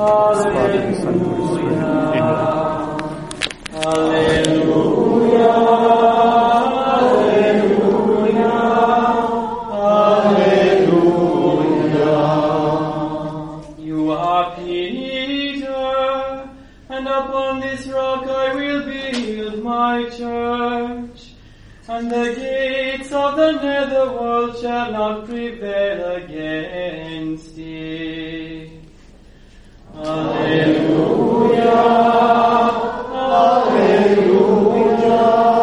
You are Peter, and upon this rock I will build my church, and the gates of the netherworld shall not prevail against it. Alleluia, Alleluia,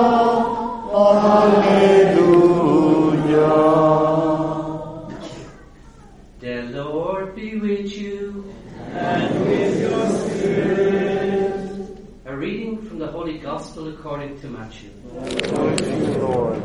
Alleluia. The Lord be with you, And with your spirit. a reading from the Holy Gospel according to Matthew. Glory to you, Lord.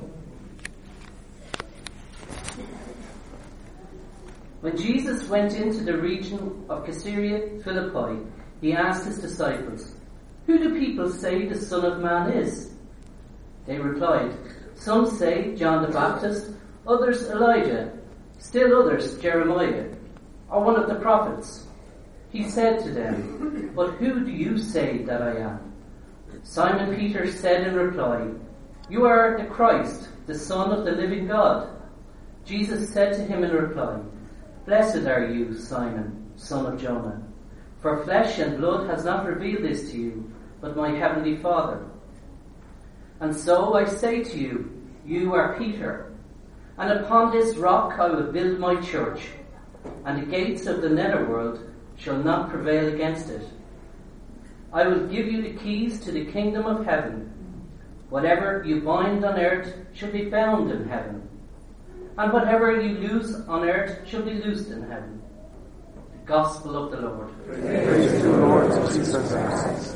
When Jesus went into the region of Caesarea Philippi, he asked his disciples, "Who do people say the Son of Man is?" They replied, "Some say John the Baptist, others Elijah, still others Jeremiah, or one of the prophets." He said to them, "But who do you say that I am?" Simon Peter said in reply, "You are the Christ, the Son of the living God." Jesus said to him in reply, "Blessed are you, Simon, son of Jonah, for flesh and blood has not revealed this to you, but my heavenly Father. And so I say to you, you are Peter, and upon this rock I will build my church, and the gates of the netherworld shall not prevail against it. I will give you the keys to the kingdom of heaven. Whatever you bind on earth shall be bound in heaven, and whatever you loose on earth shall be loosed in heaven." The Gospel of the Lord. Praise to you, Lord Jesus Christ.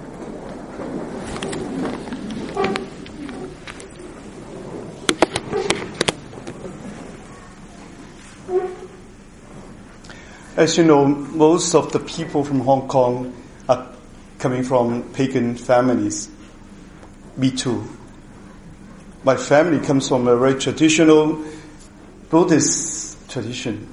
As you know, most of the people from Hong Kong are coming from pagan families. Me too. My family comes from a very traditional Buddhist tradition.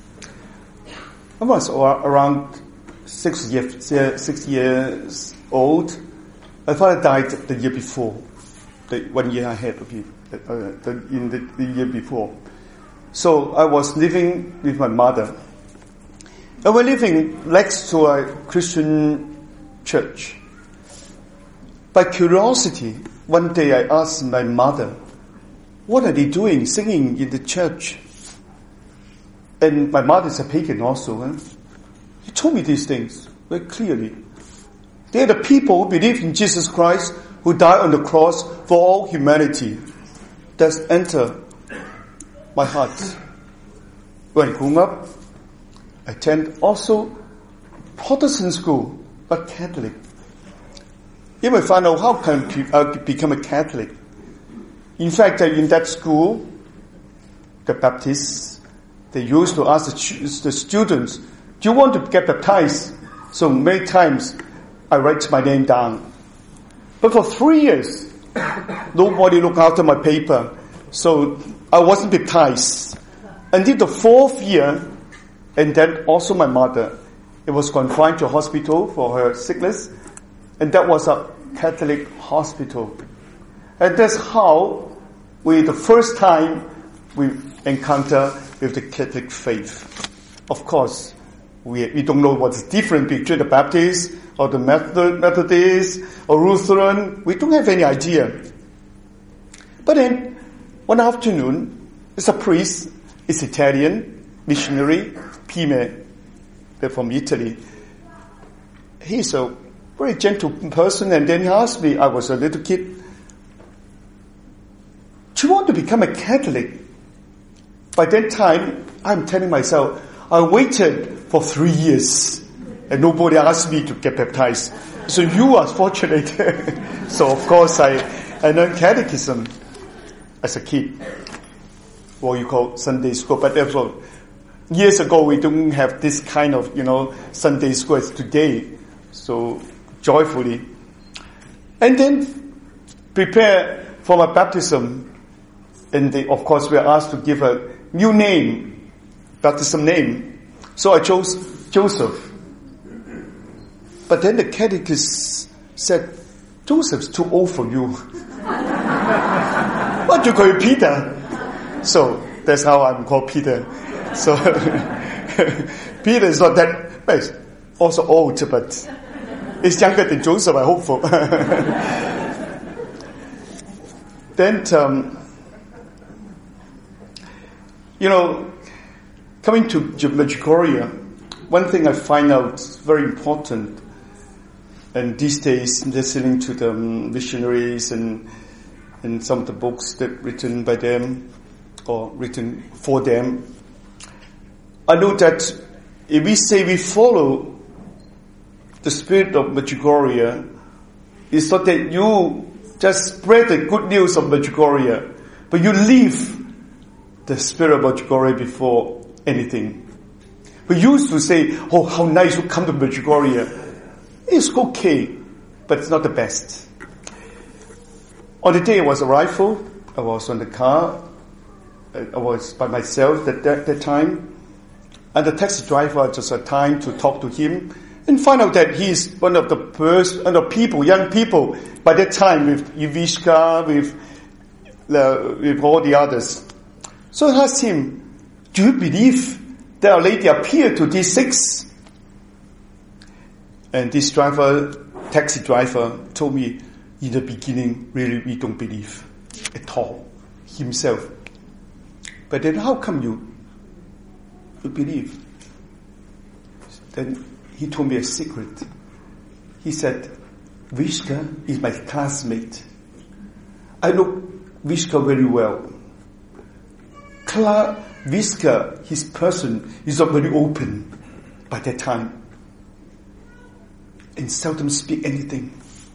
I was around 6 years old. My father died the year before, the 1 year ahead of him, in the year before. So I was living with my mother. And we're living next to a Christian church. By curiosity, one day I asked my mother, "What are they doing, singing in the church?" And my mother is a pagan also. He told me these things very clearly. They are the people who believe in Jesus Christ, who died on the cross for all humanity. That's entered my heart. When I grew up, I attended also Protestant school, but Catholic. You might find out how can I become a Catholic. In fact, in that school, the Baptists, they used to ask the students, "Do you want to get baptized?" So many times I write my name down. But for 3 years, nobody looked after my paper, so I wasn't baptized. Until the 4th year, and then also my mother, it was confined to a hospital for her sickness, and that was a Catholic hospital. And that's how the first time we encounter with the Catholic faith. Of course, we don't know what's different between the Baptists or the Methodists or Lutheran. We don't have any idea. But then, one afternoon, there's a priest, it's Italian, missionary, Pime, they're from Italy. He's a very gentle person, and then he asked me, I was a little kid, "Do you want to become a Catholic?" By that time, I'm telling myself, I waited for 3 years, and nobody asked me to get baptized. So you are fortunate. So of course I learned catechism as a kid, what you call Sunday school, but also years ago, we don't have this kind of, Sunday school as today, so joyfully. And then prepare for my baptism. And of course, we are asked to give a new name, baptism name. So I chose Joseph. But then the catechist said, Joseph's too old for you. What you call Peter? So that's how I'm called Peter. So Peter is not that, well, it's also old, but it's younger than Joseph, I hope for. Then, coming to Medjugorje, one thing I find out very important, and these days listening to the missionaries and some of the books that written by them or written for them, I know that if we say we follow the spirit of Medjugorje, it's not that you just spread the good news of Medjugorje, but you leave the spirit of Medjugorje before anything. We used to say, oh, how nice to come to Medjugorje. It's okay, but it's not the best. On the day I was arrival, I was on the car, I was by myself at that time, and the taxi driver just had time to talk to him and find out that he's one of the young people by that time with Ivishka, with all the others. So I asked him, do you believe that Our Lady appeared to these six? And this taxi driver told me, in the beginning, really we don't believe at all, himself. But then how come you believe? Then he told me a secret. He said, Vishka is my classmate. I know Vishka very well. Vishka, his person, is not very open by that time and seldom speak anything.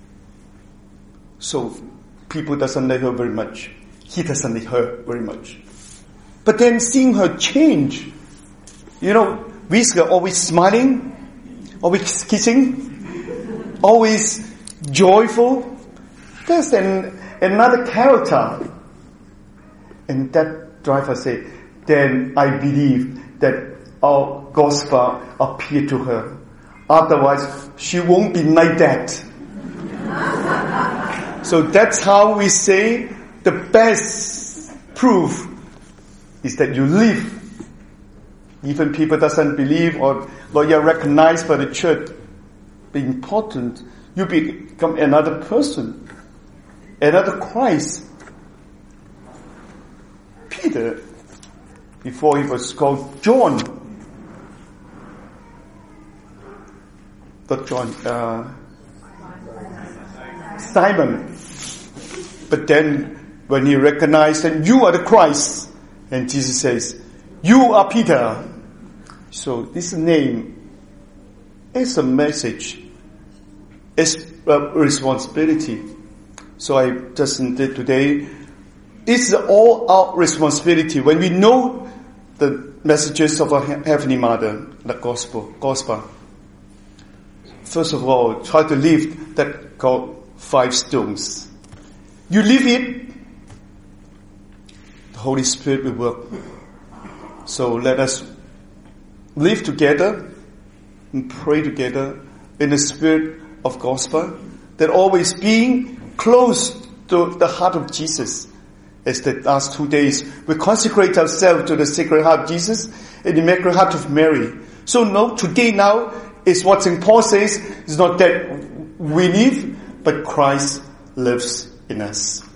So people doesn't like her very much. He doesn't like her very much. But then seeing her change, Vishka always smiling, always kissing, always joyful. That's another character. And that driver said, then I believe that our gospel appeared to her. Otherwise, she won't be like that. So that's how we say the best proof is that you live. Even people doesn't believe or you're recognized by the church. But important, you become another person, another Christ. Peter, before he was called John, not John, Simon. But then when he recognized that you are the Christ, and Jesus says, you are Peter. So this name is a message, it's a responsibility. So I just did today. It's all our responsibility when we know the messages of our Heavenly Mother, the gospel. First of all, try to live that called 5 stones. You live it, the Holy Spirit will work. So let us live together and pray together in the spirit of gospel, that always being close to the heart of Jesus. As the last 2 days, we consecrate ourselves to the Sacred Heart of Jesus and the Immaculate Heart of Mary. So today is what St. Paul says, it's not that we live, but Christ lives in us.